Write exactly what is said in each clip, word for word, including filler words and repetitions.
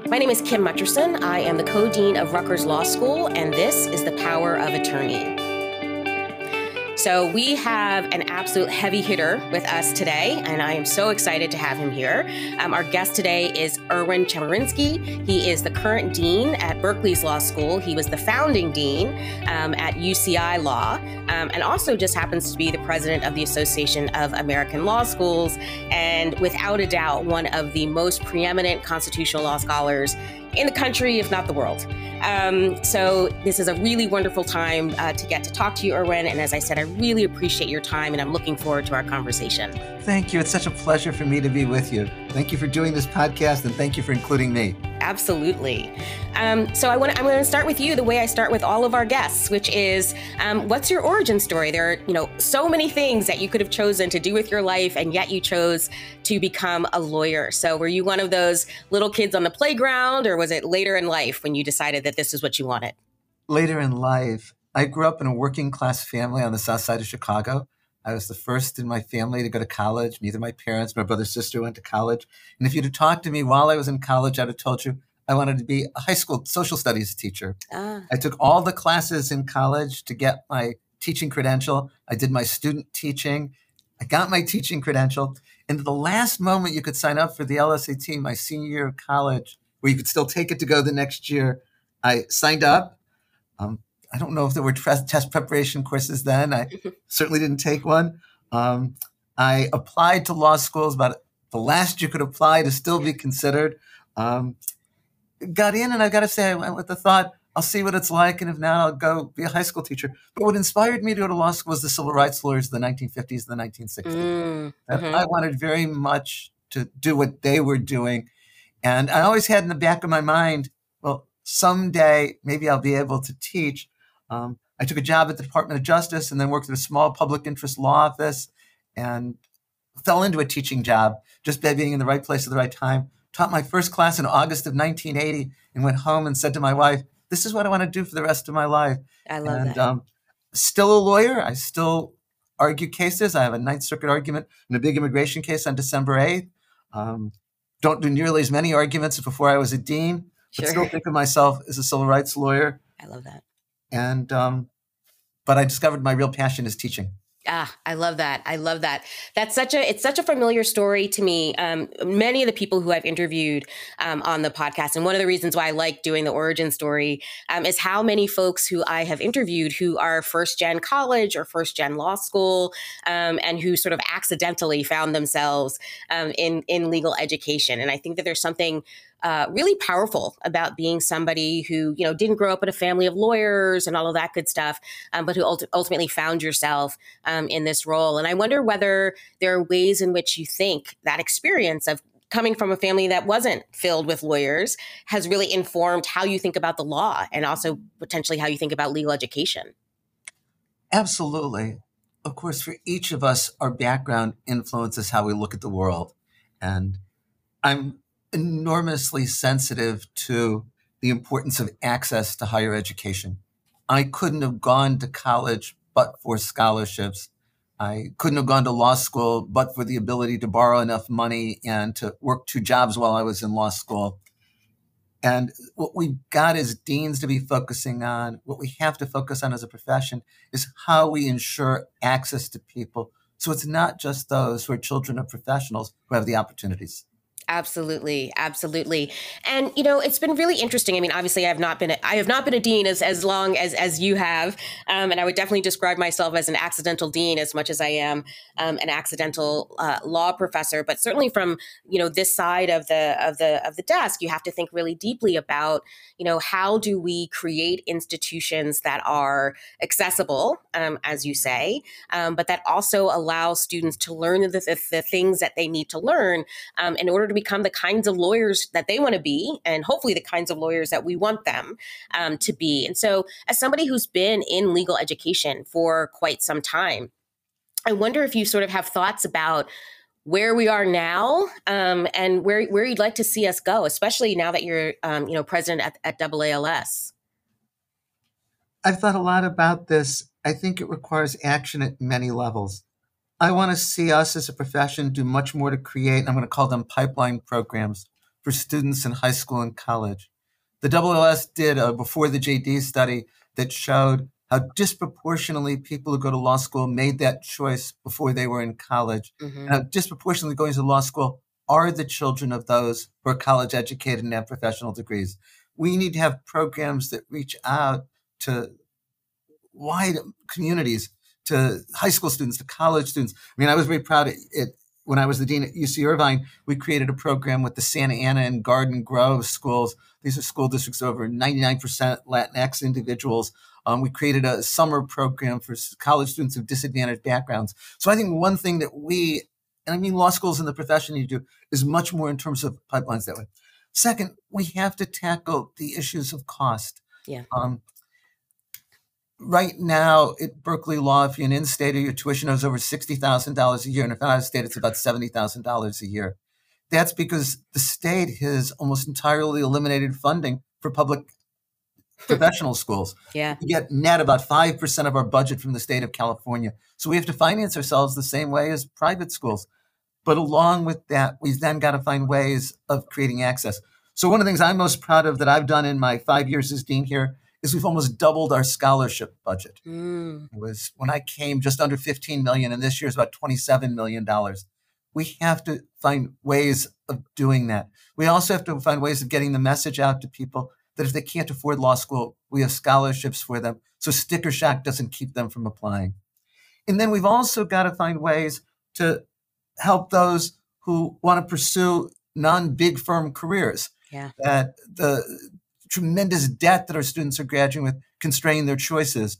My name is Kim Mutcherson. I am the co-dean of Rutgers Law School, and this is The Power of Attorney. So we have an absolute heavy hitter with us today, and I am so excited to have him here. Um, our guest today is Erwin Chemerinsky. He is the current dean at Berkeley's Law School. He was the founding dean um, at U C I Law, um, and also just happens to be the president of the Association of American Law Schools, and without a doubt, one of the most preeminent constitutional law scholars in the country, if not the world. Um, so this is a really wonderful time uh, to get to talk to you, Erwin. And as I said, I really appreciate your time, and I'm looking forward to our conversation. Thank you. It's such a pleasure for me to be with you. Thank you for doing this podcast, and thank you for including me. Absolutely. Um, so I want I'm going to start with you the way I start with all of our guests, which is, um, what's your origin story? There are, you know, so many things that you could have chosen to do with your life, and yet you chose to become a lawyer. So were you one of those little kids on the playground, or was it later in life when you decided that this is what you wanted? Later in life. I grew up in a working class family on the south side of Chicago. I was the first in my family to go to college. Neither my parents, my brother, sister went to college. And if you'd have talked to me while I was in college, I'd have told you I wanted to be a high school social studies teacher. Ah. I took all the classes in college to get my teaching credential. I did my student teaching. I got my teaching credential. And at the last moment you could sign up for the L S A T, my senior year of college, where you could still take it to go the next year, I signed up. Um, I don't know if there were test preparation courses then. I certainly didn't take one. Um, I applied to law schools about the last you could apply to still be considered. Um, got in, and I got to say, I went with the thought, I'll see what it's like, and if not, I'll go be a high school teacher. But what inspired me to go to law school was the civil rights lawyers of the nineteen fifties and the nineteen sixties. Mm, mm-hmm. I wanted very much to do what they were doing. And I always had in the back of my mind, well, someday maybe I'll be able to teach. Um, I took a job at the Department of Justice and then worked at a small public interest law office and fell into a teaching job just by being in the right place at the right time. Taught my first class in August of nineteen eighty and went home and said to my wife, this is what I want to do for the rest of my life. I love and, that. Um, still a lawyer. I still argue cases. I have a Ninth Circuit argument in a big immigration case on December eighth. Um, don't do nearly as many arguments as before I was a dean, but sure. Still think of myself as a civil rights lawyer. I love that. And, um, but I discovered my real passion is teaching. Ah, I love that. I love that. That's such a, it's such a familiar story to me. Um, many of the people who I've interviewed um, on the podcast, and one of the reasons why I like doing the origin story um, is how many folks who I have interviewed who are first gen college or first gen law school um, and who sort of accidentally found themselves um, in, in legal education. And I think that there's something Uh, really powerful about being somebody who, you know, didn't grow up in a family of lawyers and all of that good stuff, um, but who ult- ultimately found yourself um, in this role. And I wonder whether there are ways in which you think that experience of coming from a family that wasn't filled with lawyers has really informed how you think about the law and also potentially how you think about legal education. Absolutely. Of course, for each of us, our background influences how we look at the world. And I'm enormously sensitive to the importance of access to higher education. I couldn't have gone to college but for scholarships. I couldn't have gone to law school but for the ability to borrow enough money and to work two jobs while I was in law school. And what we've got as deans to be focusing on, what we have to focus on as a profession, is how we ensure access to people. So it's not just those who are children of professionals who have the opportunities. Absolutely. Absolutely. And, you know, it's been really interesting. I mean, obviously, I have not been a, I have not been a dean as, as long as, as you have. Um, and I would definitely describe myself as an accidental dean as much as I am um, an accidental uh, law professor. But certainly from, you know, this side of the of the of the desk, you have to think really deeply about, you know, how do we create institutions that are accessible, um, as you say, um, but that also allow students to learn the, the, the things that they need to learn um, in order to become the kinds of lawyers that they want to be, and hopefully the kinds of lawyers that we want them um, to be. And so as somebody who's been in legal education for quite some time, I wonder if you sort of have thoughts about where we are now um, and where, where you'd like to see us go, especially now that you're um, you know, president at, at A A L S. I've thought a lot about this. I think it requires action at many levels. I want to see us as a profession do much more to create, I'm going to call them pipeline programs for students in high school and college. The A A S did a Before the J D study that showed how disproportionately people who go to law school made that choice before they were in college, Mm-hmm. and how disproportionately going to law school are the children of those who are college educated and have professional degrees. We need to have programs that reach out to wide communities, to high school students, to college students. I mean, I was very proud it, it when I was the dean at U C Irvine, we created a program with the Santa Ana and Garden Grove schools. These are school districts of over ninety-nine percent Latinx individuals. Um, we created a summer program for college students of disadvantaged backgrounds. So I think one thing that we, and I mean law schools and the profession need to do, is much more in terms of pipelines that way. Second, we have to tackle the issues of cost. Yeah. Um, right now at Berkeley Law, if you're an in-stater, your tuition is over sixty thousand dollars a year. And if out of state, it's about seventy thousand dollars a year. That's because the state has almost entirely eliminated funding for public professional schools. Yeah. We get net about five percent of our budget from the state of California. So we have to finance ourselves the same way as private schools. But along with that, we've then got to find ways of creating access. So one of the things I'm most proud of that I've done in my five years as dean here is we've almost doubled our scholarship budget. Mm. It was, when I came, just under fifteen million dollars, and this year is about twenty-seven million dollars. We have to find ways of doing that. We also have to find ways of getting the message out to people that if they can't afford law school, we have scholarships for them, so sticker shock doesn't keep them from applying. And then we've also got to find ways to help those who want to pursue non-big firm careers. Yeah. That the tremendous debt that our students are graduating with constrain their choices.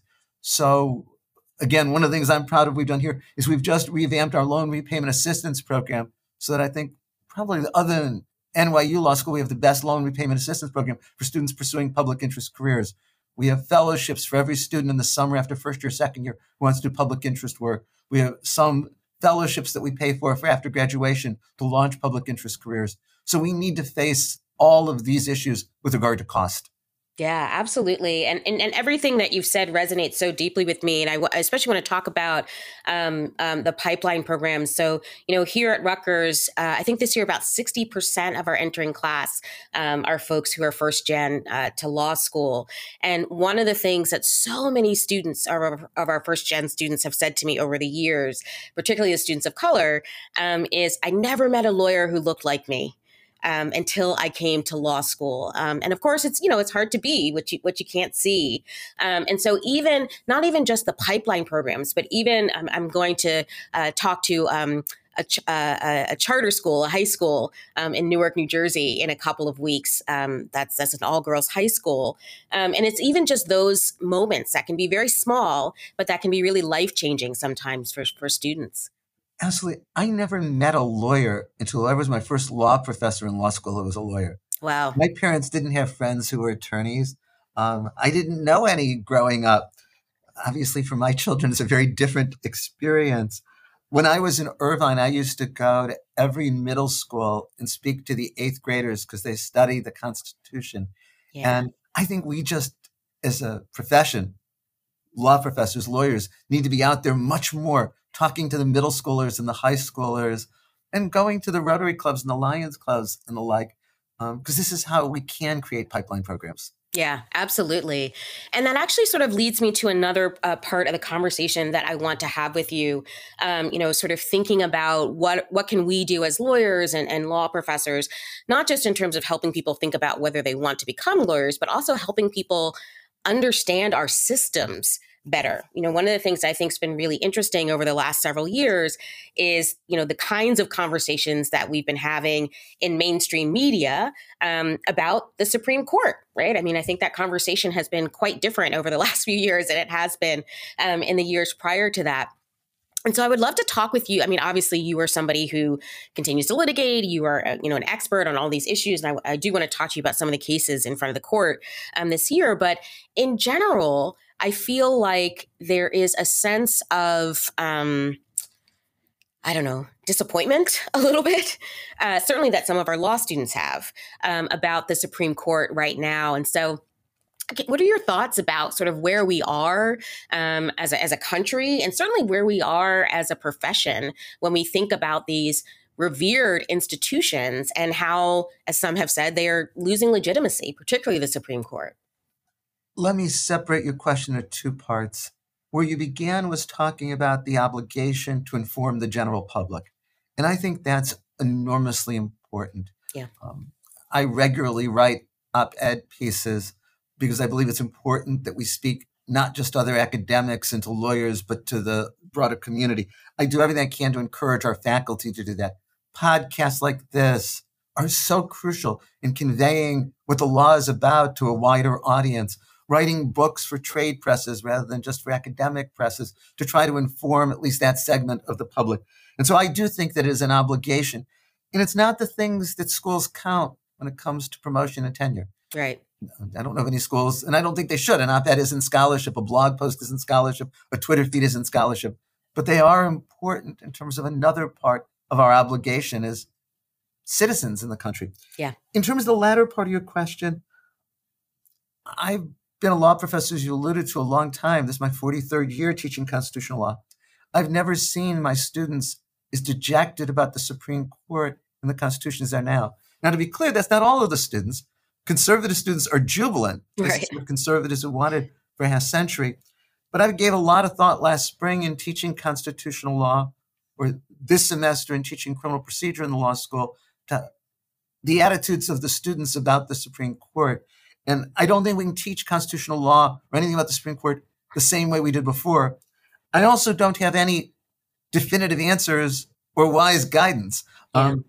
So again, one of the things I'm proud of we've done here is we've just revamped our loan repayment assistance program so that I think probably other than N Y U Law School, we have the best loan repayment assistance program for students pursuing public interest careers. We have fellowships for every student in the summer after first year, second year who wants to do public interest work. We have some fellowships that we pay for, for after graduation to launch public interest careers. So we need to face all of these issues with regard to cost. Yeah, absolutely. And, and and everything that you've said resonates so deeply with me. And I, w- I especially want to talk about um, um, the pipeline programs. So, you know, here at Rutgers, uh, I think this year about sixty percent of our entering class um, are folks who are first gen uh, to law school. And one of the things that so many students of our, of our first gen students have said to me over the years, particularly the students of color, um, is I never met a lawyer who looked like me. Um, until I came to law school. Um, and of course, it's, you know, it's hard to be what you, what you can't see. Um, and so even, not even just the pipeline programs, but even um, I'm going to uh, talk to um, a, ch- uh, a charter school, a high school um, in Newark, New Jersey in a couple of weeks. Um, that's, that's an all girls high school. Um, and it's even just those moments that can be very small, but that can be really life changing sometimes for, for students. Absolutely. I never met a lawyer until I was my first law professor in law school who was a lawyer. Wow. My parents didn't have friends who were attorneys. Um, I didn't know any growing up. Obviously, for my children, it's a very different experience. When I was in Irvine, I used to go to every middle school and speak to the eighth graders because they study the Constitution. Yeah. And I think we just, as a profession, law professors, lawyers, need to be out there much more talking to the middle schoolers and the high schoolers and going to the Rotary clubs and the Lions clubs and the like, because um, this is how we can create pipeline programs. Yeah, absolutely. And that actually sort of leads me to another uh, part of the conversation that I want to have with you, um, you know, sort of thinking about what what can we do as lawyers and, and law professors, not just in terms of helping people think about whether they want to become lawyers, but also helping people understand our systems better. You know, one of the things I think has been really interesting over the last several years is, you know, the kinds of conversations that we've been having in mainstream media um, about the Supreme Court, right? I mean, I think that conversation has been quite different over the last few years than it has been um, in the years prior to that. And so I would love to talk with you. I mean, obviously, you are somebody who continues to litigate. You are, uh, you know, an expert on all these issues. And I, I do want to talk to you about some of the cases in front of the court um, this year. But in general, I feel like there is a sense of, um, I don't know, disappointment a little bit, uh, certainly that some of our law students have um, about the Supreme Court right now. And so okay, what are your thoughts about sort of where we are um, as, a, as a country and certainly where we are as a profession when we think about these revered institutions and how, as some have said, they are losing legitimacy, particularly the Supreme Court. Let me separate your question into two parts. Where you began was talking about the obligation to inform the general public. And I think that's enormously important. Yeah. Um, I regularly write op-ed pieces because I believe it's important that we speak not just to other academics and to lawyers, but to the broader community. I do everything I can to encourage our faculty to do that. Podcasts like this are so crucial in conveying what the law is about to a wider audience. Writing books for trade presses rather than just for academic presses to try to inform at least that segment of the public. And so I do think that it is an obligation. And it's not the things that schools count when it comes to promotion and tenure. Right. I don't know of any schools, and I don't think they should. An op-ed isn't scholarship, a blog post isn't scholarship, a Twitter feed isn't scholarship. But they are important in terms of another part of our obligation as citizens in the country. Yeah. In terms of the latter part of your question, I've been a law professor, as you alluded to, a long time. This is my forty-third year teaching constitutional law. I've never seen my students as dejected about the Supreme Court and the Constitution as they are now. Now, to be clear, that's not all of the students. Conservative students are jubilant. Right. This is conservatives who wanted for a half century. But I gave a lot of thought last spring in teaching constitutional law, or this semester in teaching criminal procedure in the law school, to the attitudes of the students about the Supreme Court. And I don't think we can teach constitutional law or anything about the Supreme Court the same way we did before. I also don't have any definitive answers or wise guidance. Yeah. Um,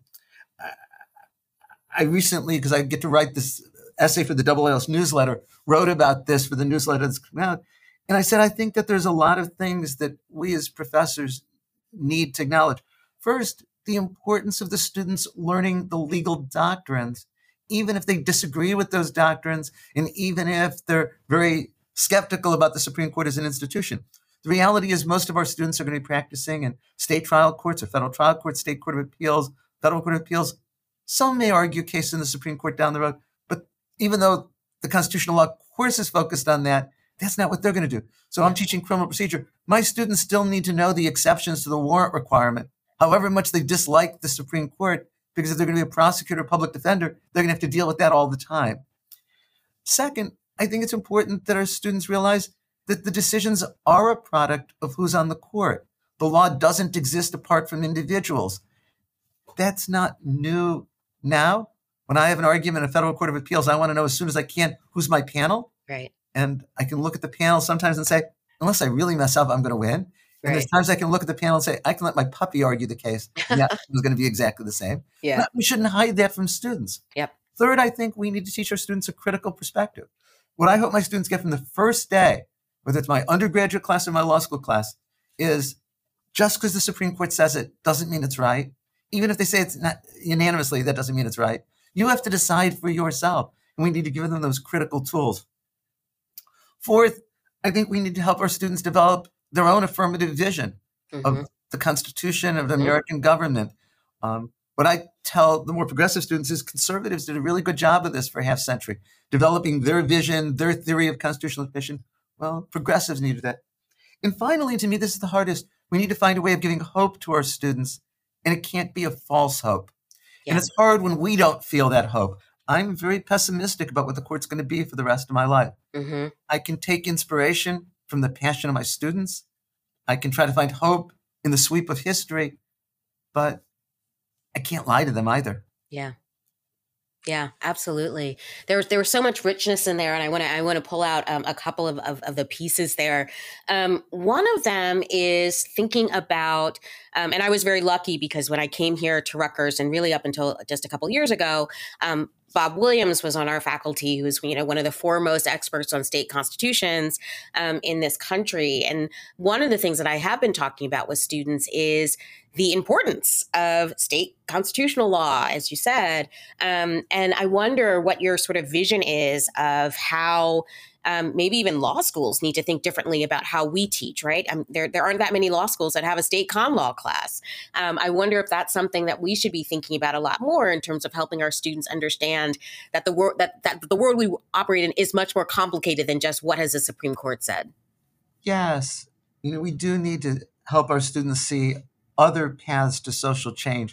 I recently, because I get to write this essay for the Double L's newsletter, wrote about this for the newsletter that's come out. And I said, I think that there's a lot of things that we as professors need to acknowledge. First, the importance of the students learning the legal doctrines, even if they disagree with those doctrines, and even if they're very skeptical about the Supreme Court as an institution. The reality is most of our students are going to be practicing in state trial courts or federal trial courts, state court of appeals, federal court of appeals. Some may argue cases in the Supreme Court down the road, but even though the constitutional law course is focused on that, that's not what they're going to do. So I'm teaching criminal procedure. My students still need to know the exceptions to the warrant requirement, however much they dislike the Supreme Court, because if they're going to be a prosecutor or public defender, they're going to have to deal with that all the time. Second, I think it's important that our students realize that the decisions are a product of who's on the court. The law doesn't exist apart from individuals. That's not new now. When I have an argument in a federal court of appeals, I want to know as soon as I can who's my panel. Right. And I can look at the panel sometimes and say, unless I really mess up, I'm going to win. And Right. there's times I can look at the panel and say, I can let my puppy argue the case. And yeah, it's going to be exactly the same. Yeah. But we shouldn't hide that from students. Yep. Third, I think we need to teach our students a critical perspective. What I hope my students get from the first day, whether it's my undergraduate class or my law school class, is just because the Supreme Court says it doesn't mean it's right. Even if they say it's not unanimously, that doesn't mean it's right. You have to decide for yourself. And we need to give them those critical tools. Fourth, I think we need to help our students develop their own affirmative vision Mm-hmm. of the Constitution, of the American government. Um, what I tell the more progressive students is conservatives did a really good job of this for a half century, developing their vision, their theory of constitutional admission. Well, progressives needed that. And finally, to me, this is the hardest. We need to find a way of giving hope to our students, and it can't be a false hope. Yeah. And it's hard when we don't feel that hope. I'm very pessimistic about what the court's going to be for the rest of my life. Mm-hmm. I can take inspiration from the passion of my students. I can try to find hope in the sweep of history, but I can't lie to them either. Yeah. Yeah, absolutely. There was there was so much richness in there, and I want to I want to pull out um, a couple of, of of the pieces there. Um, one of them is thinking about, um, and I was very lucky because when I came here to Rutgers, and really up until just a couple years ago, um, Bob Williams was on our faculty, who's you know one of the foremost experts on state constitutions um, in this country. And one of the things that I have been talking about with students is the importance of state constitutional law, as you said. Um, and I wonder what your sort of vision is of how um, maybe even law schools need to think differently about how we teach, right? Um, there, there aren't that many law schools that have a state con law class. Um, I wonder if that's something that we should be thinking about a lot more in terms of helping our students understand that the world that, that the world we operate in is much more complicated than just what has the Supreme Court said. Yes, you know, we do need to help our students see other paths to social change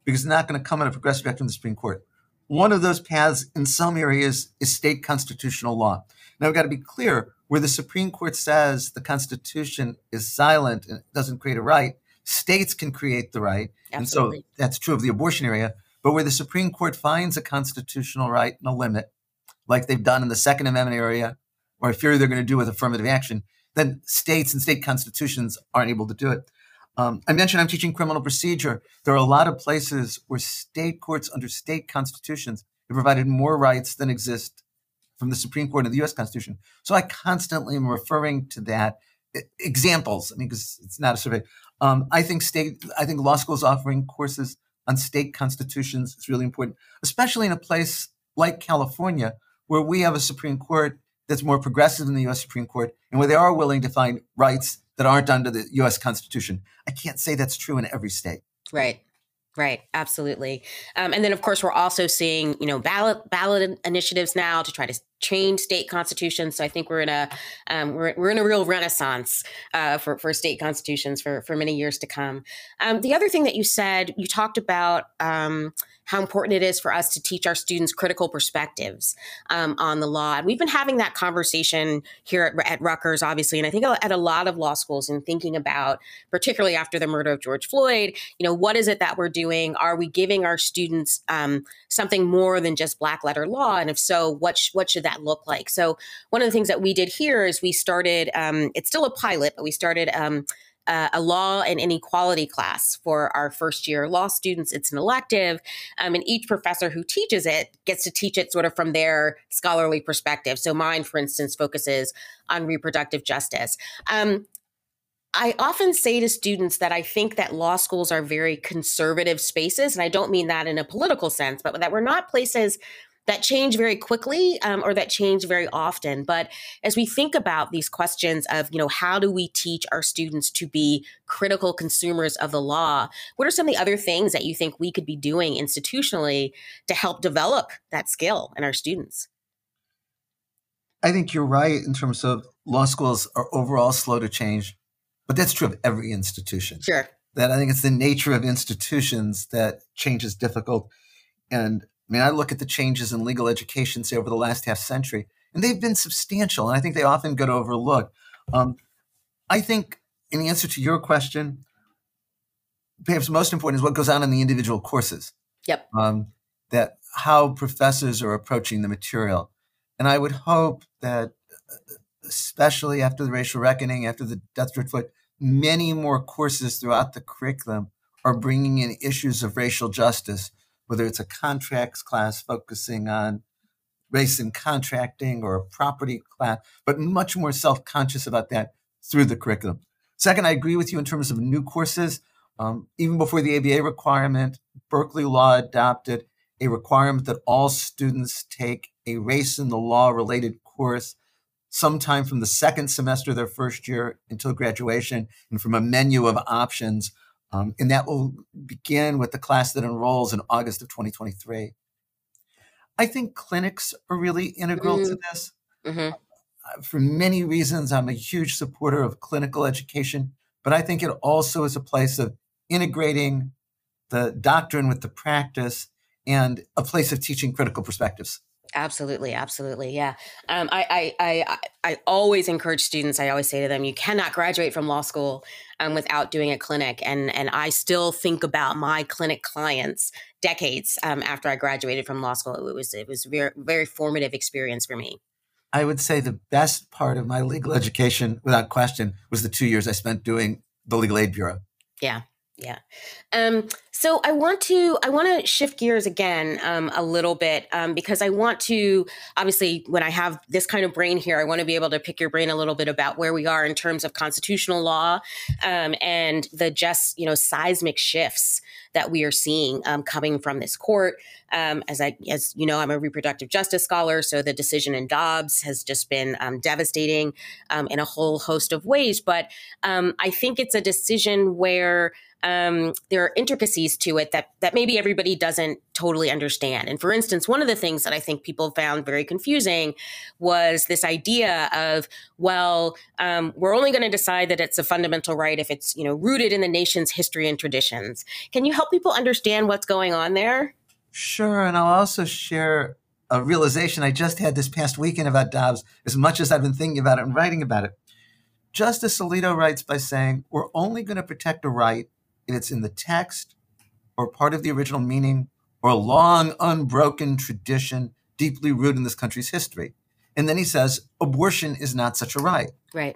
because it's not going to come on a progressive track from the Supreme Court. One of those paths in some areas is state constitutional law. Now, we've got to be clear, where the Supreme Court says the Constitution is silent and doesn't create a right, states can create the right. Absolutely. And so that's true of the abortion area. But where the Supreme Court finds a constitutional right and a limit, like they've done in the Second Amendment area, or I fear they're going to do with affirmative action, then states and state constitutions aren't able to do it. Um, I mentioned I'm teaching criminal procedure. There are a lot of places where state courts under state constitutions have provided more rights than exist from the Supreme Court of the U S Constitution. So I constantly am referring to that. Examples, I mean, because it's not a survey. Um, I think state, I think law schools offering courses on state constitutions is really important, especially in a place like California, where we have a Supreme Court that's more progressive than the U S Supreme Court, and where they are willing to find rights that aren't under the U S Constitution. I can't say that's true in every state. Right. Right. Absolutely. Um, and then, of course, we're also seeing, you know, ballot ballot initiatives now to try to change state constitutions. So I think we're in a um, we're we're in a real renaissance uh, for for state constitutions for for many years to come. Um, the other thing that you said, you talked about um, how important it is for us to teach our students critical perspectives um, on the law, and we've been having that conversation here at, at Rutgers, obviously, and I think at a lot of law schools, and thinking about, particularly after the murder of George Floyd, you know, what is it that we're doing? Are we giving our students um, something more than just black letter law? And if so, what sh- what should that look like? So one of the things that we did here is we started, um, it's still a pilot, but we started um, uh, a law and inequality class for our first year law students. It's an elective, um, and each professor who teaches it gets to teach it sort of from their scholarly perspective. So mine, for instance, focuses on reproductive justice. Um, I often say to students that I think that law schools are very conservative spaces, and I don't mean that in a political sense, but that we're not places that change very quickly um, or that change very often. But as we think about these questions of, you know, how do we teach our students to be critical consumers of the law? What are some of the other things that you think we could be doing institutionally to help develop that skill in our students? I think you're right in terms of law schools are overall slow to change, but that's true of every institution. Sure. That I think it's the nature of institutions that change is difficult. And I mean, I look at the changes in legal education, say, over the last half century, and they've been substantial, and I think they often get overlooked. Um, I think in answer to your question, perhaps most important is what goes on in the individual courses. Yep. Um, that how professors are approaching the material. And I would hope that, especially after the racial reckoning, after the death of George Floyd, many more courses throughout the curriculum are bringing in issues of racial justice, whether it's a contracts class focusing on race and contracting or a property class, but much more self-conscious about that through the curriculum. Second, I agree with you in terms of new courses. Um, even before the A B A requirement, Berkeley Law adopted a requirement that all students take a race in the law related course sometime from the second semester of their first year until graduation, and from a menu of options. Um, and that will begin with the class that enrolls in August of twenty twenty-three. I think clinics are really integral mm-hmm. to this. Mm-hmm. Uh, for many reasons, I'm a huge supporter of clinical education, but I think it also is a place of integrating the doctrine with the practice and a place of teaching critical perspectives. Absolutely. Absolutely. Yeah. Um, I, I, I, I always encourage students, I always say to them, you cannot graduate from law school um, without doing a clinic. And, and I still think about my clinic clients decades um, after I graduated from law school. It was, it was a very, very formative experience for me. I would say the best part of my legal education, without question, was the two years I spent doing the Legal Aid Bureau. Yeah. Yeah. Um, so I want to I want to shift gears again um, a little bit um, because I want to, obviously, when I have this kind of brain here, I want to be able to pick your brain a little bit about where we are in terms of constitutional law um, and the just, you know, seismic shifts that we are seeing um, coming from this court. Um, as I, as you know, I'm a reproductive justice scholar, so the decision in Dobbs has just been um, devastating um, in a whole host of ways. But um, I think it's a decision where um, there are intricacies to it that that maybe everybody doesn't totally understand. And for instance, one of the things that I think people found very confusing was this idea of, well, um, we're only going to decide that it's a fundamental right if it's, you know, rooted in the nation's history and traditions. Can you help people understand what's going on there? Sure, and I'll also share a realization I just had this past weekend about Dobbs, as much as I've been thinking about it and writing about it. Justice Alito writes by saying, we're only going to protect a right if it's in the text or part of the original meaning or a long, unbroken tradition deeply rooted in this country's history. And then he says, abortion is not such a right. Right.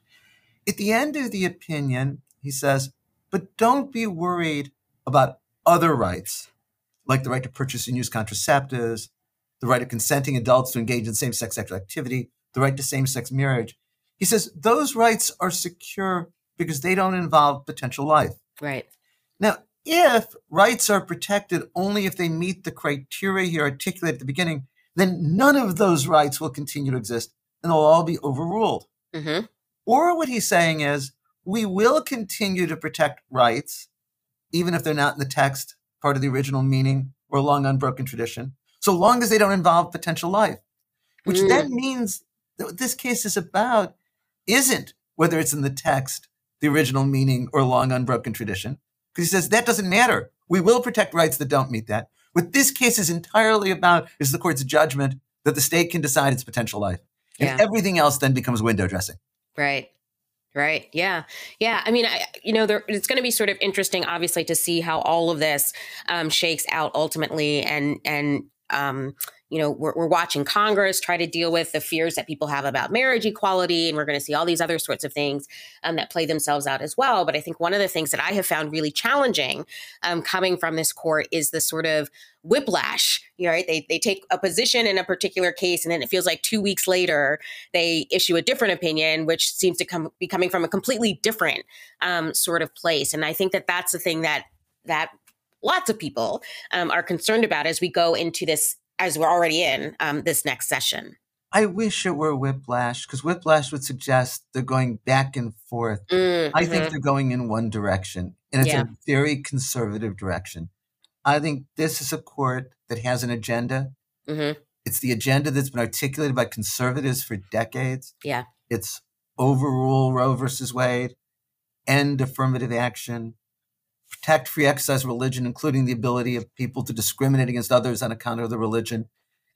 At the end of the opinion, he says, but don't be worried about other rights, like the right to purchase and use contraceptives, the right of consenting adults to engage in same-sex sexual activity, the right to same-sex marriage. He says those rights are secure because they don't involve potential life. Right. Now, if rights are protected only if they meet the criteria here articulated at the beginning, then none of those rights will continue to exist and they'll all be overruled. Mm-hmm. Or what he's saying is, we will continue to protect rights, even if they're not in the text, part of the original meaning, or a long unbroken tradition, so long as they don't involve potential life, which mm. then means that what this case is about isn't whether it's in the text, the original meaning, or a long unbroken tradition, because he says that doesn't matter. We will protect rights that don't meet that. What this case is entirely about is the court's judgment that the state can decide its potential life. And yeah. everything else then becomes window dressing. Right. Right. Yeah. Yeah. I mean, I, you know, there, it's going to be sort of interesting, obviously, to see how all of this um, shakes out ultimately. And, and um, you know, we're, we're watching Congress try to deal with the fears that people have about marriage equality. And we're going to see all these other sorts of things um, that play themselves out as well. But I think one of the things that I have found really challenging um, coming from this court is the sort of whiplash. You know, right? They they take a position in a particular case, and then it feels like two weeks later they issue a different opinion, which seems to come be coming from a completely different um, sort of place. And I think that that's the thing that that lots of people um, are concerned about as we go into this, as we're already in um, this next session. I wish it were whiplash, because whiplash would suggest they're going back and forth. Mm-hmm. I think they're going in one direction, and it's yeah. a very conservative direction. I think this is a court that has an agenda. Mm-hmm. It's the agenda that's been articulated by conservatives for decades. Yeah. It's overrule Roe versus Wade, end affirmative action, protect free exercise of religion, including the ability of people to discriminate against others on account of their religion.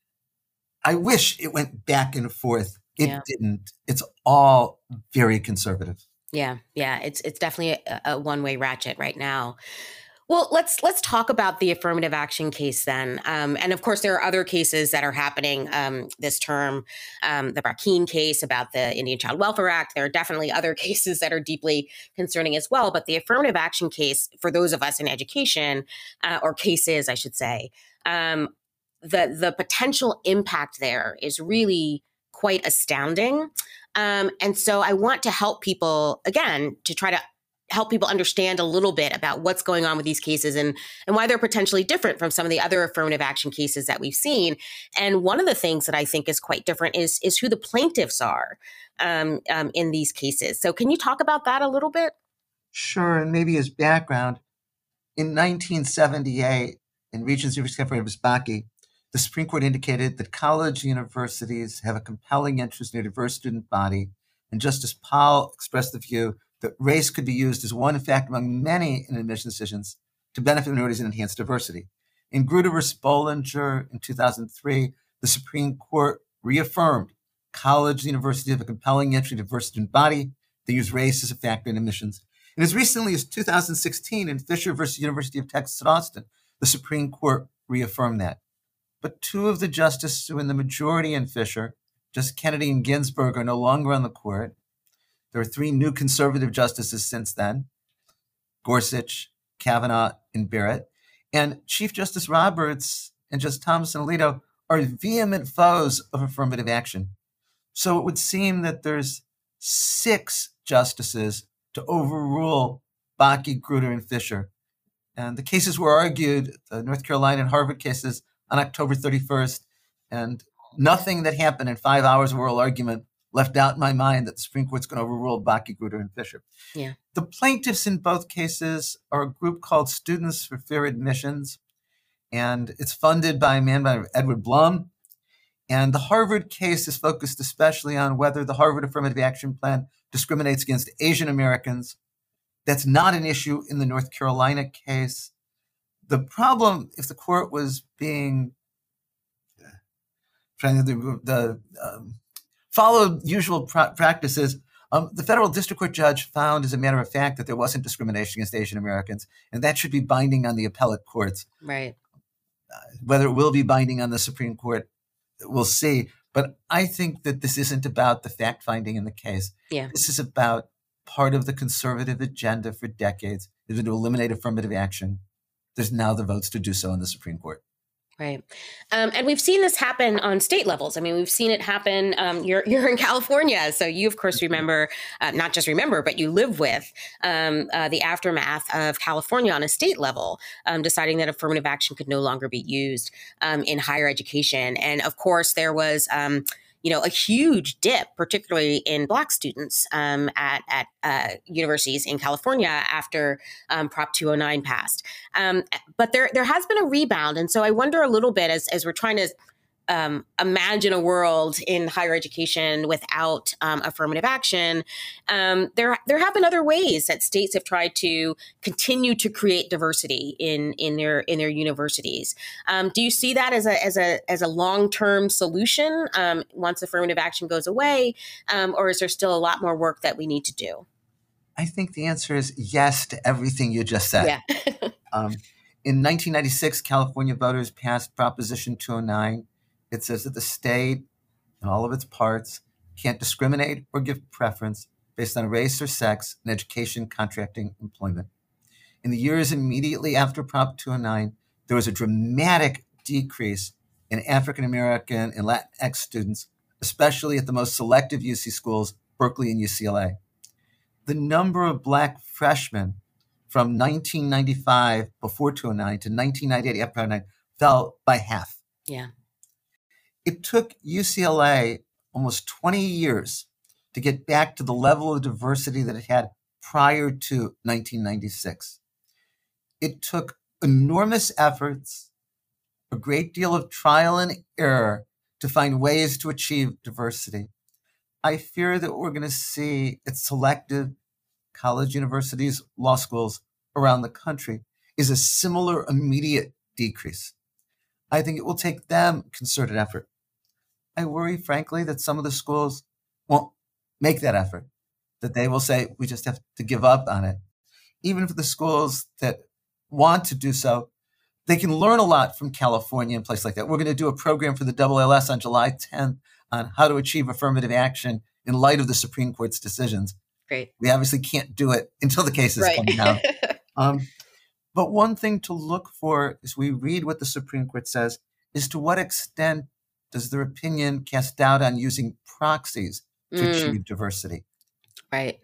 I wish it went back and forth. It yeah. didn't. It's all very conservative. Yeah. Yeah. It's, it's definitely a, a one-way ratchet right now. Well, let's let's talk about the affirmative action case then. Um, and of course, there are other cases that are happening um, this term. Um, the Brackeen case about the Indian Child Welfare Act. There are definitely other cases that are deeply concerning as well. But the affirmative action case, for those of us in education, uh, or cases, I should say, um, the the potential impact there is really quite astounding. Um, and so I want to help people, again, to try to help people understand a little bit about what's going on with these cases and, and why they're potentially different from some of the other affirmative action cases that we've seen. And one of the things that I think is quite different is, is who the plaintiffs are um, um, in these cases. So can you talk about that a little bit? Sure. And maybe as background, in nineteen seventy-eight, in Regency v. Bakke, the Supreme Court indicated that college universities have a compelling interest in a diverse student body. And Justice Powell expressed the view that race could be used as one factor among many in admission decisions to benefit minorities and enhance diversity. In Grutter versus Bollinger in two thousand three, the Supreme Court reaffirmed college universities have a compelling interest in a diverse student body. They use race as a factor in admissions. And as recently as two thousand sixteen, in Fisher versus University of Texas at Austin, the Supreme Court reaffirmed that. But two of the justices who were in the majority in Fisher, Justice Kennedy and Ginsburg, are no longer on the court. There are three new conservative justices since then, Gorsuch, Kavanaugh, and Barrett. And Chief Justice Roberts and Justice Thomas and Alito are vehement foes of affirmative action. So it would seem that there's six justices to overrule Bakke, Grutter, and Fisher. And the cases were argued, the North Carolina and Harvard cases, on October thirty-first, and nothing that happened in five hours of oral argument left doubt in my mind that the Supreme Court's going to overrule Bakke, Grutter, and Fisher. Yeah. The plaintiffs in both cases are a group called Students for Fair Admissions, and it's funded by a man by Edward Blum. And the Harvard case is focused especially on whether the Harvard Affirmative Action Plan discriminates against Asian Americans. That's not an issue in the North Carolina case. The problem, if the court was being trying to the, the um, follow usual pra- practices, um, the federal district court judge found, as a matter of fact, that there wasn't discrimination against Asian Americans, and that should be binding on the appellate courts. Right. Uh, whether it will be binding on the Supreme Court, we'll see. But I think that this isn't about the fact finding in the case. Yeah. This is about part of the conservative agenda for decades, is to eliminate affirmative action. There's now the votes to do so in the Supreme Court. Right. Um, and we've seen this happen on state levels. I mean, we've seen it happen. Um, you're, you're in California. So you, of course, remember, uh, not just remember, but you live with um, uh, the aftermath of California on a state level, um, deciding that affirmative action could no longer be used um, in higher education. And of course, there was um, you know, a huge dip, particularly in Black students um, at, at uh, universities in California after um, Prop two oh nine passed. Um, but there there has been a rebound. And so I wonder a little bit as, as we're trying to um, imagine a world in higher education without um, affirmative action, um, there there have been other ways that states have tried to continue to create diversity in in their in their universities. Um, do you see that as a as a as a long term solution um, once affirmative action goes away, um, or is there still a lot more work that we need to do? I think the answer is yes to everything you just said. Yeah. um, in nineteen ninety-six, California voters passed Proposition two oh nine. It says that the state and all of its parts can't discriminate or give preference based on race or sex in education, contracting, employment. In the years immediately after Prop two oh nine, there was a dramatic decrease in African American and Latinx students, especially at the most selective U C schools, Berkeley and U C L A. The number of Black freshmen from nineteen ninety-five, before two oh nine, to nineteen ninety-eight, after two oh nine, fell by half. Yeah. It took U C L A almost twenty years to get back to the level of diversity that it had prior to nineteen ninety-six. It took enormous efforts, a great deal of trial and error to find ways to achieve diversity. I fear that what we're going to see at selective college universities, law schools around the country is a similar immediate decrease. I think it will take them concerted effort. I worry, frankly, that some of the schools won't make that effort, that they will say, we just have to give up on it. Even for the schools that want to do so, they can learn a lot from California and places like that. We're going to do a program for the A L S on July tenth on how to achieve affirmative action in light of the Supreme Court's decisions. Great. We obviously can't do it until the cases right. come down. um, but one thing to look for as we read what the Supreme Court says is to what extent does their opinion cast doubt on using proxies to mm. achieve diversity? Right.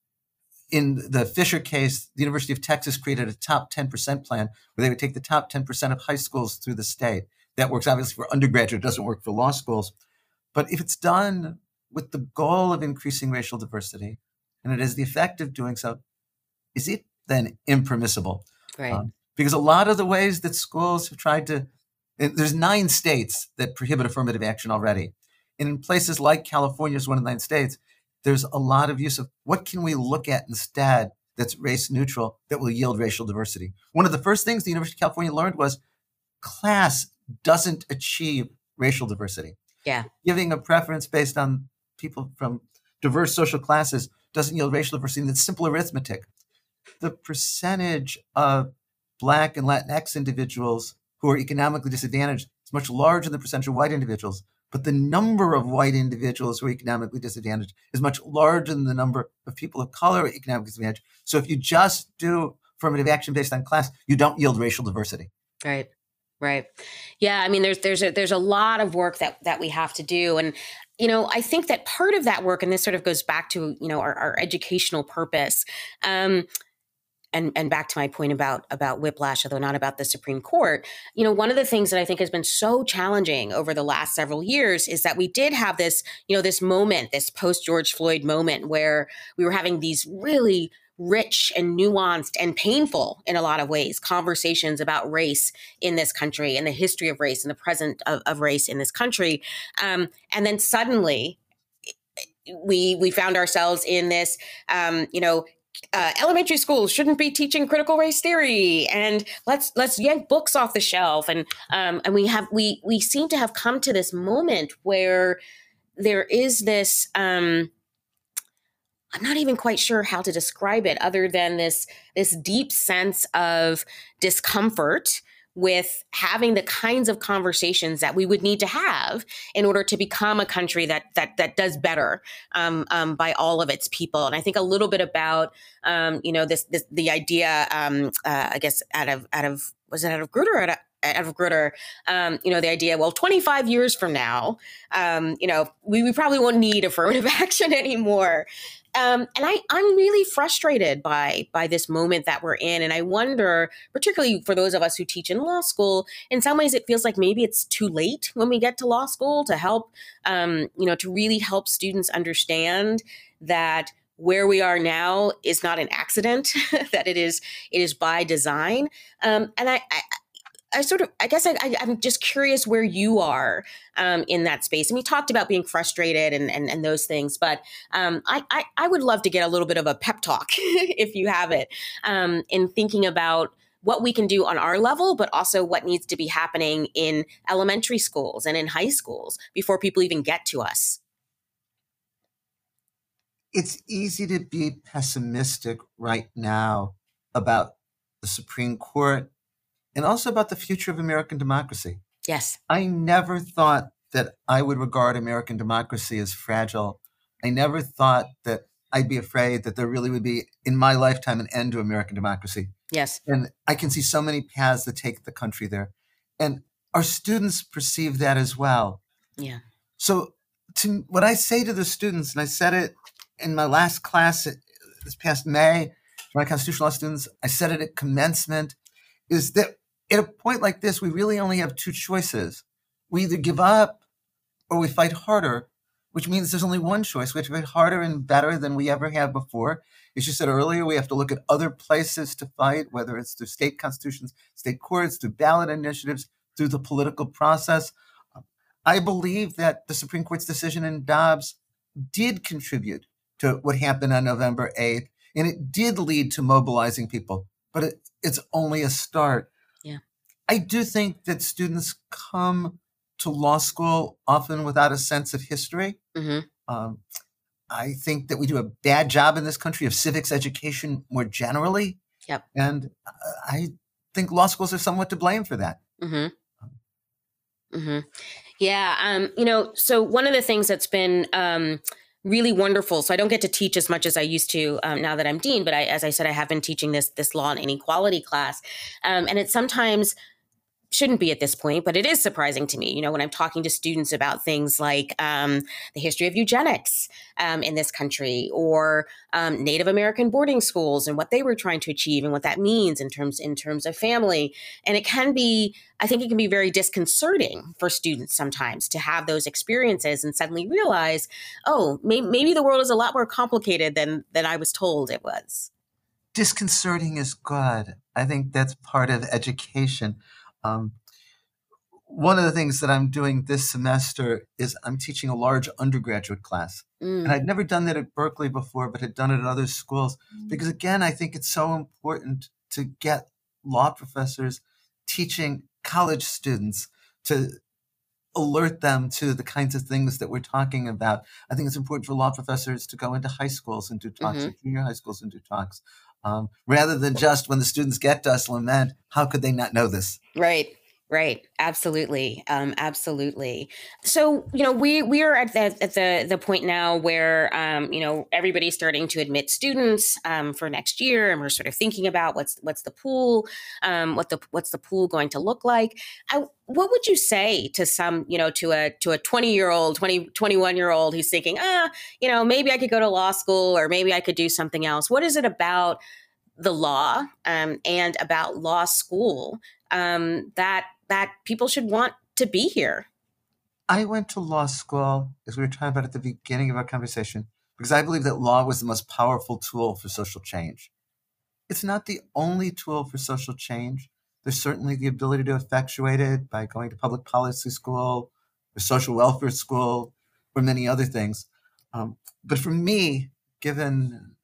In the Fisher case, the University of Texas created a top ten percent plan where they would take the top ten percent of high schools through the state. That works obviously for undergraduate, it doesn't work for law schools. But if it's done with the goal of increasing racial diversity, and it has the effect of doing so, is it then impermissible? Right. Um, because a lot of the ways that schools have tried to, there's nine states that prohibit affirmative action already. And in places like California is one of the nine states, there's a lot of use of what can we look at instead that's race neutral that will yield racial diversity. One of the first things the University of California learned was class doesn't achieve racial diversity. Yeah. Giving a preference based on people from diverse social classes doesn't yield racial diversity. That's simple arithmetic. The percentage of Black and Latinx individuals who are economically disadvantaged is much larger than the percentage of white individuals. But the number of white individuals who are economically disadvantaged is much larger than the number of people of color who are economically disadvantaged. So if you just do affirmative action based on class, you don't yield racial diversity. Right. Right. Yeah. I mean, there's there's a there's a lot of work that that we have to do. And, you know, I think that part of that work, and this sort of goes back to, you know, our, our educational purpose, um, and and back to my point about about whiplash, although not about the Supreme Court, you know, one of the things that I think has been so challenging over the last several years is that we did have this, you know, this moment, this post George Floyd moment where we were having these really rich and nuanced and painful in a lot of ways conversations about race in this country and the history of race and the present of, of race in this country. Um, and then suddenly we we found ourselves in this, um, you know, uh, elementary schools shouldn't be teaching critical race theory, and let's let's yank books off the shelf, and um, and we have we we seem to have come to this moment where there is this. Um, I'm not even quite sure how to describe it, other than this this deep sense of discomfort with having the kinds of conversations that we would need to have in order to become a country that that that does better um, um, by all of its people. And I think a little bit about um, you know this, this the idea um, uh, I guess out of out of was it out of Grutter or out of, out of Grutter, um, you know, the idea, well, twenty-five years from now, um, you know, we, we probably won't need affirmative action anymore. Um, and I, I'm really frustrated by by this moment that we're in. And I wonder, particularly for those of us who teach in law school, in some ways it feels like maybe it's too late when we get to law school to help, um, you know, to really help students understand that where we are now is not an accident, that it is it is by design. Um, and I, I I sort of, I guess I, I, I'm just curious where you are um, in that space. And we talked about being frustrated and and, and those things, but um, I, I I would love to get a little bit of a pep talk, if you have it, um, in thinking about what we can do on our level, but also what needs to be happening in elementary schools and in high schools before people even get to us. It's easy to be pessimistic right now about the Supreme Court and also about the future of American democracy. Yes. I never thought that I would regard American democracy as fragile. I never thought that I'd be afraid that there really would be, in my lifetime, an end to American democracy. Yes. And I can see so many paths that take the country there. And our students perceive that as well. Yeah. So to what I say to the students, and I said it in my last class this past May, for my constitutional law students, I said it at commencement, is that at a point like this, we really only have two choices. We either give up or we fight harder, which means there's only one choice. We have to fight harder and better than we ever have before. As you said earlier, we have to look at other places to fight, whether it's through state constitutions, state courts, through ballot initiatives, through the political process. I believe that the Supreme Court's decision in Dobbs did contribute to what happened on November eighth, and it did lead to mobilizing people, but it, it's only a start. Yeah. I do think that students come to law school often without a sense of history. Mm-hmm. Um, I think that we do a bad job in this country of civics education more generally. Yep. And I think law schools are somewhat to blame for that. Mm-hmm. Mm-hmm. Yeah. Um, you know, so one of the things that's been um, really wonderful. So I don't get to teach as much as I used to um, now that I'm dean, but I, as I said, I have been teaching this this law and inequality class, um, and it's sometimes shouldn't be at this point, but it is surprising to me, you know, when I'm talking to students about things like um, the history of eugenics um, in this country, or um, Native American boarding schools and what they were trying to achieve and what that means in terms in terms of family. And it can be, I think it can be very disconcerting for students sometimes to have those experiences and suddenly realize, oh, may- maybe the world is a lot more complicated than than I was told it was. Disconcerting is good. I think that's part of education. Um, one of the things that I'm doing this semester is I'm teaching a large undergraduate class. Mm. And I'd never done that at Berkeley before, but had done it at other schools. Because again, I think it's so important to get law professors teaching college students, to alert them to the kinds of things that we're talking about. I think it's important for law professors to go into high schools and do talks, Mm-hmm. or junior high schools and do talks. Um, rather than just when the students get to us lament, how could they not know this? Right, right, absolutely, um, absolutely. So you know, we we are at the at the the point now where um, you know, everybody's starting to admit students um, for next year, and we're sort of thinking about what's what's the pool, um, what the what's the pool going to look like. I, what would you say to some, you know, to a to a twenty year old, twenty, twenty-one year old who's thinking, ah, you know, maybe I could go to law school, or maybe I could do something else? What is it about the law um, and about law school um, that that people should want to be here. I went to law school, as we were talking about at the beginning of our conversation, because I believe that law was the most powerful tool for social change. It's not the only tool for social change. There's certainly the ability to effectuate it by going to public policy school or social welfare school or many other things. Um, but for me, given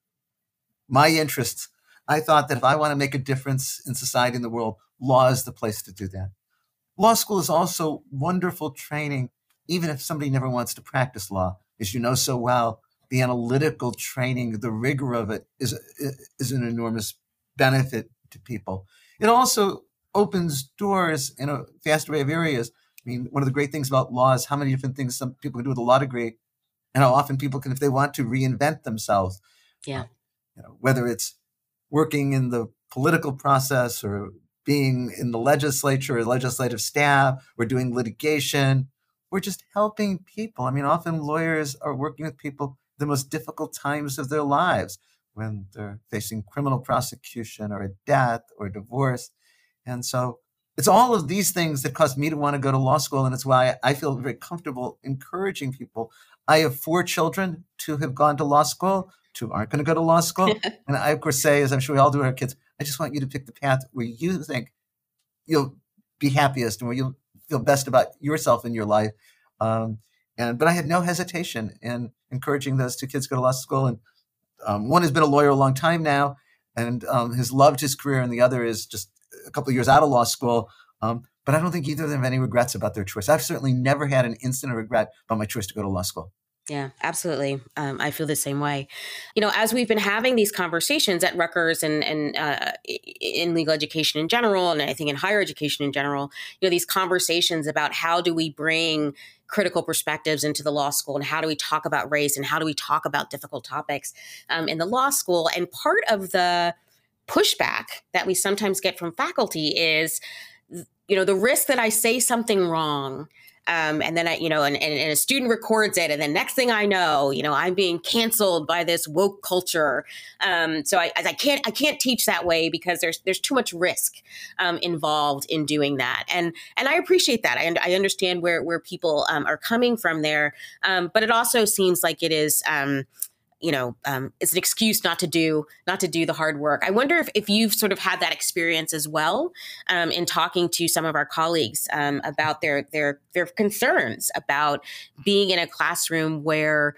my interests, I thought that if I want to make a difference in society and the world, law is the place to do that. Law school is also wonderful training, even if somebody never wants to practice law. As you know so well, the analytical training, the rigor of it is, is an enormous benefit to people. It also opens doors in a vast array of areas. I mean, one of the great things about law is how many different things some people can do with a law degree, and how often people can, if they want to, reinvent themselves. Yeah. Uh, you know, whether it's working in the political process or being in the legislature or legislative staff, or doing litigation, or just helping people. I mean, often lawyers are working with people the most difficult times of their lives, when they're facing criminal prosecution or a death or divorce. And so it's all of these things that caused me to want to go to law school. And it's why I feel very comfortable encouraging people. I have four children. Two have gone to law school. Two aren't going to go to law school. And I, of course, say, as I'm sure we all do with our kids, I just want you to pick the path where you think you'll be happiest and where you'll feel best about yourself in your life. Um, and but I had no hesitation in encouraging those two kids to go to law school. And um, one has been a lawyer a long time now and um, has loved his career, and the other is just a couple of years out of law school. Um, but I don't think either of them have any regrets about their choice. I've certainly never had an instant of regret about my choice to go to law school. Yeah, absolutely. Um, I feel the same way. You know, as we've been having these conversations at Rutgers and and uh, in legal education in general, and I think in higher education in general, you know, these conversations about how do we bring critical perspectives into the law school, and how do we talk about race, and how do we talk about difficult topics um, in the law school. And part of the pushback that we sometimes get from faculty is, you know, the risk that I say something wrong. Um, and then, I, you know, and, and, and a student records it. And then next thing I know, you know, I'm being canceled by this woke culture. Um, so I, I can't I can't teach that way because there's there's too much risk um, involved in doing that. And and I appreciate that. I, I understand where, where people um, are coming from there. Um, but it also seems like it is um, you know, um, it's an excuse not to do not to do the hard work. I wonder if, if you've sort of had that experience as well um, in talking to some of our colleagues um, about their their their concerns about being in a classroom where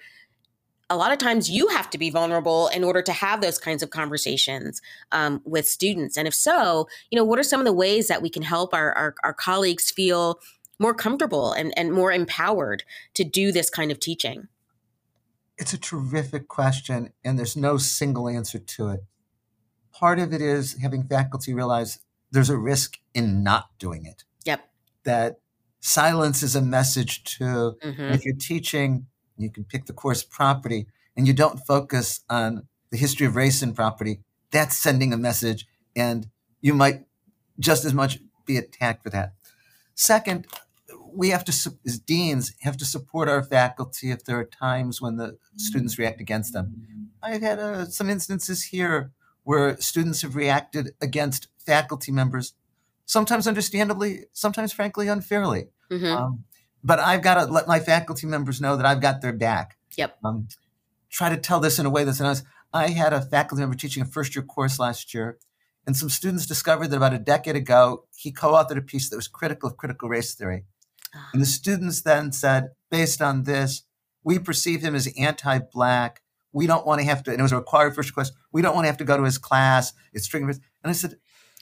a lot of times you have to be vulnerable in order to have those kinds of conversations um, with students. And if so, you know, what are some of the ways that we can help our our, our colleagues feel more comfortable and, and more empowered to do this kind of teaching? It's a terrific question, and there's no single answer to it. Part of it is having faculty realize there's a risk in not doing it. Yep. That silence is a message too. Mm-hmm. And if you're teaching, you can pick the course property, and you don't focus on the history of race and property, that's sending a message, and you might just as much be attacked for that. Second, we have to, as deans, have to support our faculty if there are times when the students react against them. I've had uh, some instances here where students have reacted against faculty members, sometimes understandably, sometimes frankly unfairly. Mm-hmm. Um, but I've got to let my faculty members know that I've got their back. Yep. Um, try to tell this in a way that's honest. I had a faculty member teaching a first year course last year, and some students discovered that about a decade ago, he co-authored a piece that was critical of critical race theory. And the students then said, based on this, we perceive him as anti-Black. We don't want to have to, and it was a required first request, we don't want to have to go to his class. It's string. And I said,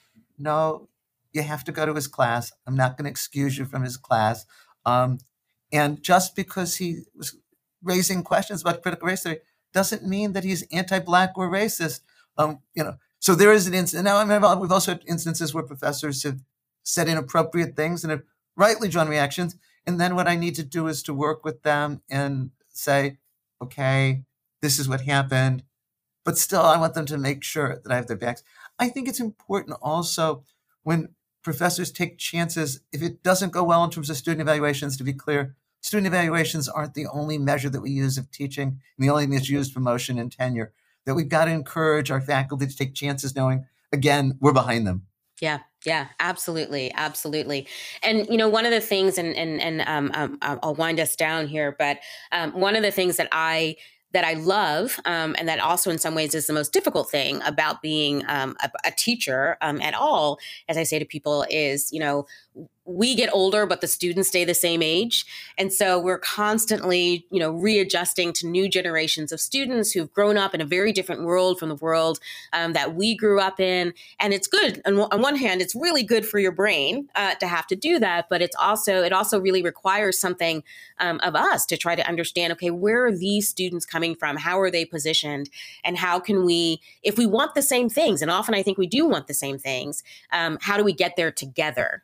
no, you have to go to his class. I'm not going to excuse you from his class. Um, and just because he was raising questions about critical race theory doesn't mean that he's anti-Black or racist. Um, you know, so there is an instance. Now, I mean, we've also had instances where professors have said inappropriate things and have rightly drawn reactions. And then what I need to do is to work with them and say, okay, this is what happened. But still, I want them to make sure that I have their backs. I think it's important also when professors take chances, if it doesn't go well in terms of student evaluations, to be clear, student evaluations aren't the only measure that we use of teaching and the only thing that's used for promotion and tenure. that we've got to encourage our faculty to take chances knowing, again, we're behind them. Yeah, yeah, absolutely, absolutely. And you know, one of the things, and and and um, um, I'll wind us down here, but um, one of the things that I that I love, um, and that also in some ways is the most difficult thing about being um, a, a teacher um, at all, as I say to people, is, you know, we get older, but the students stay the same age. And so we're constantly, you know, readjusting to new generations of students who've grown up in a very different world from the world um, that we grew up in. And it's good. On, on one hand, it's really good for your brain uh, to have to do that, but it's also, it also really requires something um, of us to try to understand, okay, where are these students coming from? How are they positioned? And how can we, if we want the same things, and often I think we do want the same things, um, how do we get there together?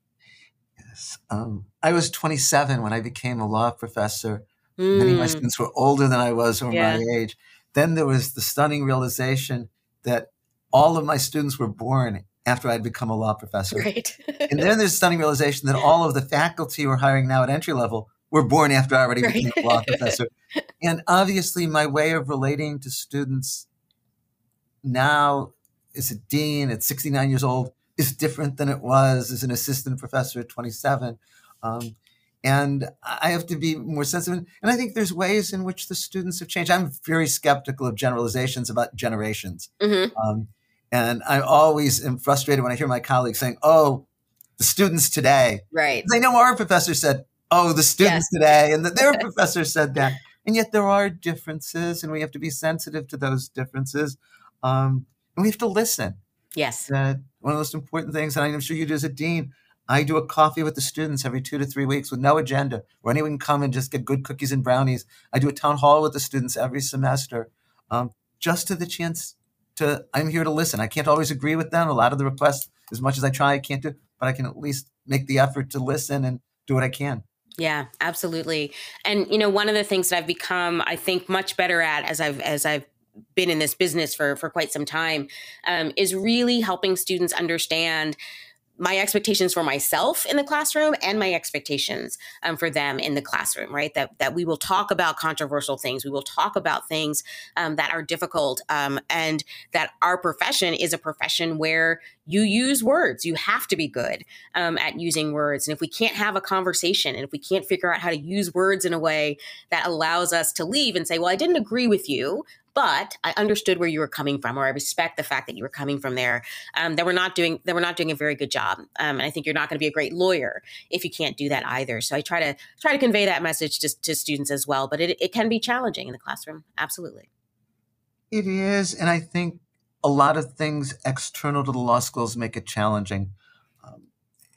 Um, I was twenty-seven when I became a law professor. Mm. Many of my students were older than I was or Yeah. my age. Then there was the stunning realization that all of my students were born after I'd become a law professor. Right. And then there's stunning realization that all of the faculty we're hiring now at entry level were born after I already Right. became a law professor. And obviously my way of relating to students now as a dean at sixty-nine years old is different than it was as an assistant professor at twenty-seven. Um, and I have to be more sensitive. And I think there's ways in which the students have changed. I'm very skeptical of generalizations about generations. Mm-hmm. Um, and I always am frustrated when I hear my colleagues saying, oh, the students today. Right. Because I know our professor said, oh, the students Yes. today, and that their professor said that. And yet there are differences, and we have to be sensitive to those differences. Um, and we have to listen. Yes. That one of the most important things, and I'm sure you do as a dean, I do a coffee with the students every two to three weeks with no agenda, where anyone can come and just get good cookies and brownies. I do a town hall with the students every semester, um, just to the chance to, I'm here to listen. I can't always agree with them. A lot of the requests, as much as I try, I can't do, but I can at least make the effort to listen and do what I can. Yeah, absolutely. And, you know, one of the things that I've become, I think, much better at as I've, as I've been in this business for, for quite some time, um, is really helping students understand my expectations for myself in the classroom and my expectations um, for them in the classroom, right? That that we will talk about controversial things. We will talk about things um, that are difficult, um, and that our profession is a profession where you use words. You have to be good um, at using words. And if we can't have a conversation, and if we can't figure out how to use words in a way that allows us to leave and say, well, I didn't agree with you, but I understood where you were coming from, or I respect the fact that you were coming from there, um, that we're not doing that we're not doing a very good job. Um, and I think you're not going to be a great lawyer if you can't do that either. So I try to try to convey that message to, to students as well. But it, it can be challenging in the classroom. Absolutely. It is. And I think a lot of things external to the law schools make it challenging. Um,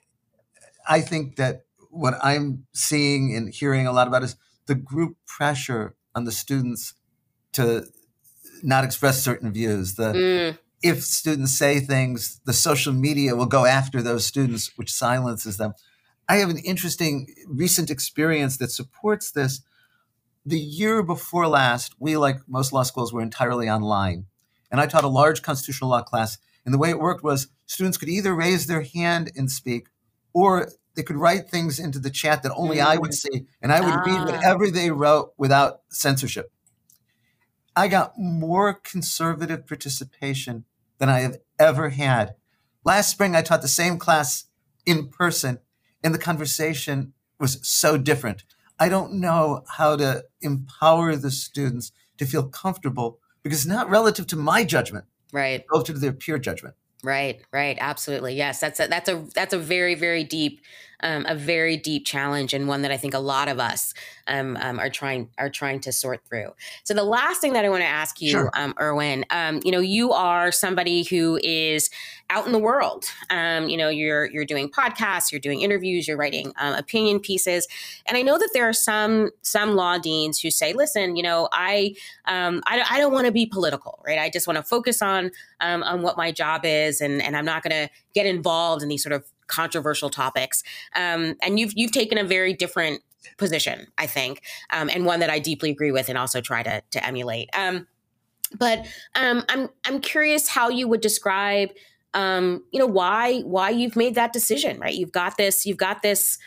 I think that what I'm seeing and hearing a lot about is the group pressure on the students to not express certain views. The mm. If students say things, the social media will go after those students, which silences them. I have an interesting recent experience that supports this. The year before last, we, like most law schools, were entirely online. And I taught a large constitutional law class. And the way it worked was students could either raise their hand and speak, or they could write things into the chat that only mm. I would see. And I would ah. read whatever they wrote without censorship. I got more conservative participation than I have ever had. Last spring, I taught the same class in person, and the conversation was so different. I don't know how to empower the students to feel comfortable, because it's not relative to my judgment, right? Relative to their peer judgment. Right, right, absolutely. Yes, that's a, that's a that's a very very deep, um, a very deep challenge, and one that I think a lot of us um, um, are trying are trying to sort through. So the last thing that I want to ask you, sure. um, Erwin, um, you know, you are somebody who is out in the world. Um, you know, you're you're doing podcasts, you're doing interviews, you're writing um, opinion pieces, and I know that there are some some law deans who say, "Listen, you know, I um, I, I don't want to be political, right? I just want to focus on um, on what my job is." And, and I'm not going to get involved in these sort of controversial topics. Um, and you've you've taken a very different position, I think, um, and one that I deeply agree with and also try to to emulate. Um, but um, I'm I'm curious how you would describe, um, you know, why why you've made that decision, right? You've got this you've got this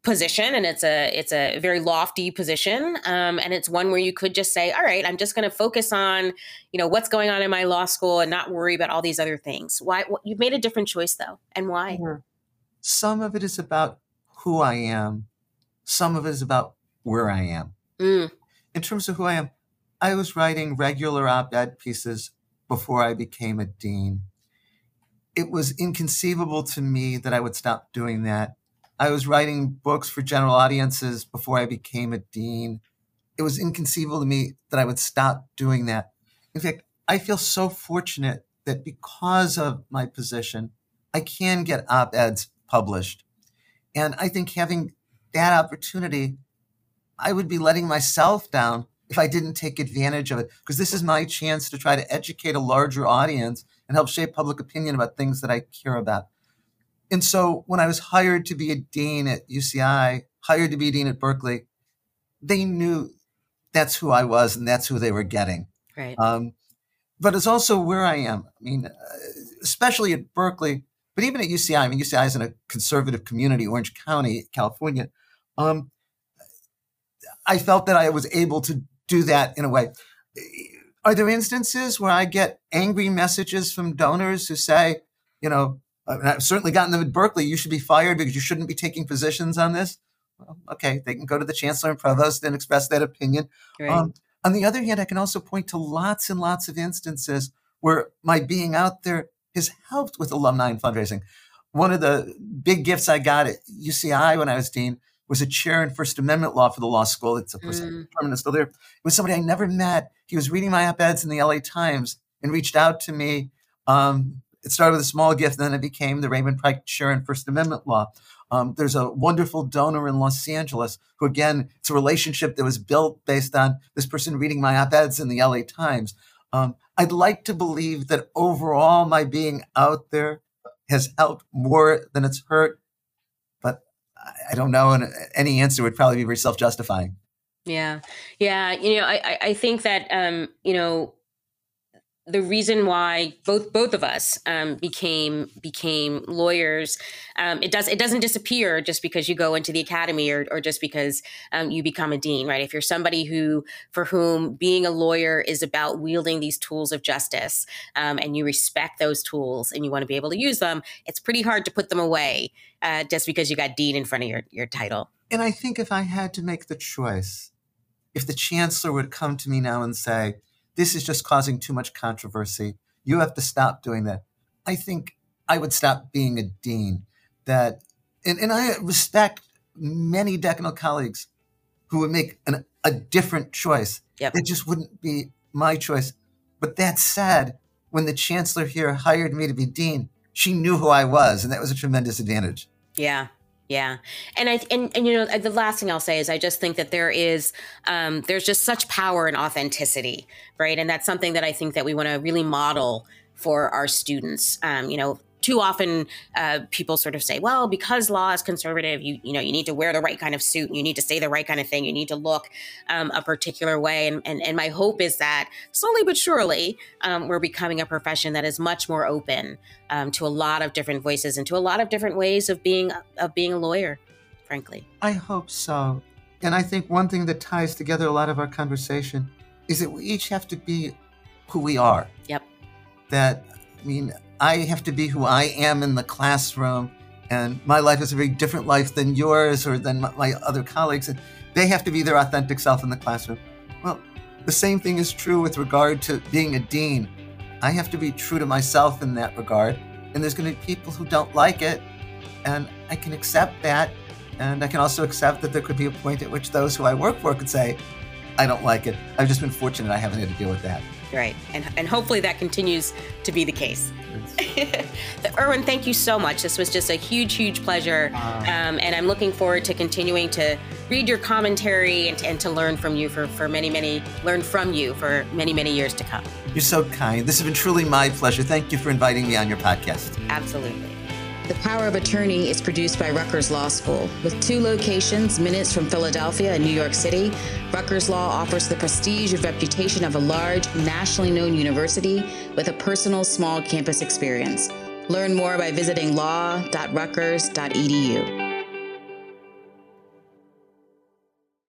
position, and it's a it's a very lofty position, um, and it's one where you could just say, all right, I'm just going to focus on, you know, what's going on in my law school and not worry about all these other things. Why? You've made a different choice, though, and why? Some of it is about who I am. Some of it is about where I am. Mm. In terms of who I am, I was writing regular op-ed pieces before I became a dean. It was inconceivable to me that I would stop doing that. I was writing books for general audiences before I became a dean. It was inconceivable to me that I would stop doing that. In fact, I feel so fortunate that because of my position, I can get op-eds published. And I think having that opportunity, I would be letting myself down if I didn't take advantage of it, because this is my chance to try to educate a larger audience and help shape public opinion about things that I care about. And so when I was hired to be a dean at U C I, hired to be a dean at Berkeley, they knew that's who I was and that's who they were getting. Right. Um, but it's also where I am. I mean, especially at Berkeley, but even at U C I, I mean, U C I is in a conservative community, Orange County, California. Um, I felt that I was able to do that in a way. Are there instances where I get angry messages from donors who say, you know, I've certainly gotten them at Berkeley, you should be fired because you shouldn't be taking positions on this? Well, okay, they can go to the chancellor and provost and express that opinion. Right. Um, on the other hand, I can also point to lots and lots of instances where my being out there has helped with alumni and fundraising. One of the big gifts I got at U C I when I was dean was a chair in First Amendment law for the law school. It's, of course, mm. permanent still there. It was somebody I never met. He was reading my op-eds in the L A Times and reached out to me. Um, it started with a small gift, and then it became the Raymond Pike Chair in First Amendment Law. Um, there's a wonderful donor in Los Angeles who, again, it's a relationship that was built based on this person reading my op-eds in the L A Times. Um, I'd like to believe that overall my being out there has helped more than it's hurt. I don't know, and any answer would probably be very self-justifying. Yeah, yeah. You know, I I think that um, you know, the reason why both both of us um, became became lawyers, um, it does it doesn't disappear just because you go into the academy or or just because um, you become a dean, right? If you're somebody who for whom being a lawyer is about wielding these tools of justice, um, and you respect those tools and you want to be able to use them, it's pretty hard to put them away uh, just because you got dean in front of your your title. And I think if I had to make the choice, if the chancellor would come to me now and say, this is just causing too much controversy, you have to stop doing that, I think I would stop being a dean. That, and, and I respect many decanal colleagues who would make an, a different choice. Yep. It just wouldn't be my choice. But that said, when the chancellor here hired me to be dean, she knew who I was, and that was a tremendous advantage. Yeah. Yeah. And I, and, and, you know, the last thing I'll say is I just think that there is, um, there's just such power in authenticity, right? And that's something that I think that we want to really model for our students. Um, you know, too often uh, people sort of say, well, because law is conservative, you you know, you need to wear the right kind of suit, and you need to say the right kind of thing, you need to look um, a particular way. And, and and my hope is that slowly but surely um, we're becoming a profession that is much more open um, to a lot of different voices and to a lot of different ways of being of being a lawyer, frankly. I hope so. And I think one thing that ties together a lot of our conversation is that we each have to be who we are. Yep. That, I mean, I have to be who I am in the classroom, and my life is a very different life than yours or than my other colleagues, and they have to be their authentic self in the classroom. Well, the same thing is true with regard to being a dean. I have to be true to myself in that regard, and there's going to be people who don't like it, and I can accept that, and I can also accept that there could be a point at which those who I work for could say, I don't like it. I've just been fortunate I haven't had to deal with that. Right. And and hopefully that continues to be the case. Erwin, thank you so much. This was just a huge, huge pleasure. Um, and I'm looking forward to continuing to read your commentary and, and to learn from you for, for many, many, learn from you for many, many years to come. You're so kind. This has been truly my pleasure. Thank you for inviting me on your podcast. Absolutely. The Power of Attorney is produced by Rutgers Law School. With two locations, minutes from Philadelphia and New York City, Rutgers Law offers the prestige and reputation of a large, nationally known university with a personal, small campus experience. Learn more by visiting law dot rutgers dot e d u.